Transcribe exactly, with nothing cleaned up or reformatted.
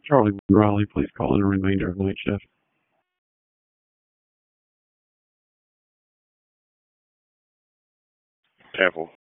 Charlie Raleigh, please call in the remainder of night shift. Careful.